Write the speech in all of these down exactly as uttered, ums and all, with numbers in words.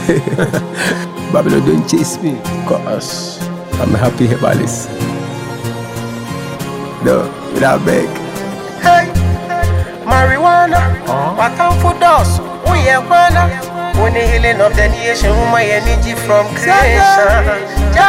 Babylon, don't chase me, cause I'm a happy herbalist. No, without beg. Hey, marijuana, what time for dust? We are one. When the healing of the nation, my energy from creation.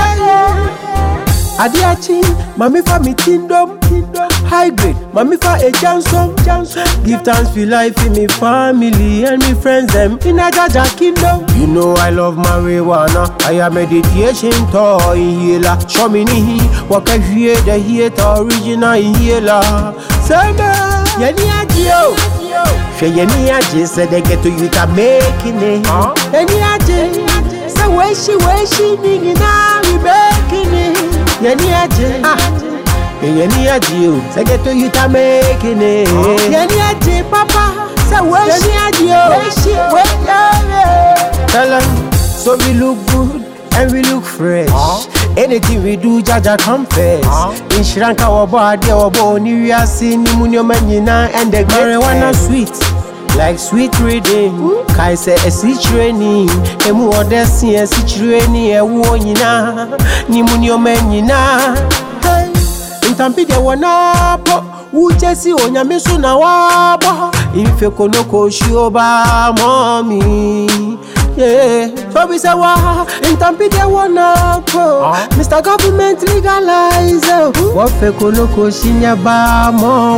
Adiachi, mami fa mi kingdom, high grade, mami fa a Johnson, give thanks for life in me family and me friends them in a Jaja kingdom. You know I love marijuana, I am meditation toy healer. Show me ni, waka hear the heater original healer. Sema, yani adio, she yani aje say they get to you to making it. Yani aje, say where she where she nigga now we making it. Yani aje, ah, yani aje, say get to you to making it. Yani aje, papa, say where she aje, where she, where she. Tell her, so we look good and we look fresh. Anything we do, Jaja confess. In Sri Lanka, our body, our body, we are seeing the munyo manina and the marijuana sweet. Like sweet reading, Kai say a sea training, Emu Odessi, a sea training, a wonina, Nimunio menina. Hey, in Tampide Wanapo, Wu Jesse on Yamisuna Wabo, if you could no Shioba, mommy. Yeah, so we say wa in Tampide Wanapo, Mister Government legalize. What feko no ko shinya ba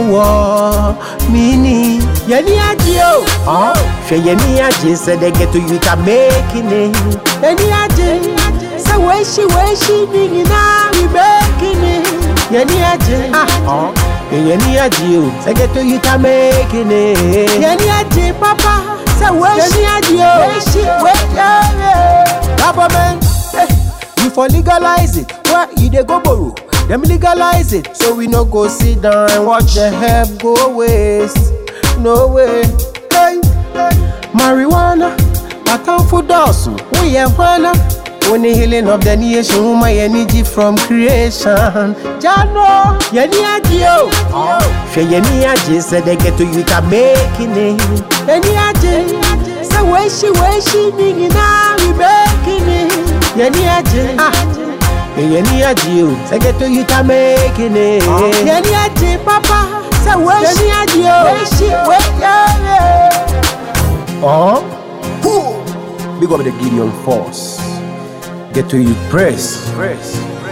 mo mini. Yani adio, oh, she yani aje say they get to you to making it. Yani aje, say where she where she nigga now we making it. Yani aje, ah, oh, yani aje, say get to you to making it. Yani aje, papa. Where she adio, where she, where government, you for legalize it. Where you dey go borrow? Them legalize it, so we no go sit down and watch the help go waste. No way. Hey, marijuana, account for dozen. We are one. When the healing of the nation, my energy from creation. Jano, yani adio, she yani aje say they get to you to making it. Yani aje, say where she where she nigga now we making it. Yani aje, ah, yani aje, say get to you to making it. Yani aje, papa, say where she adio, where she where oh, who? Big up the Gideon Force. Get to you, press, press.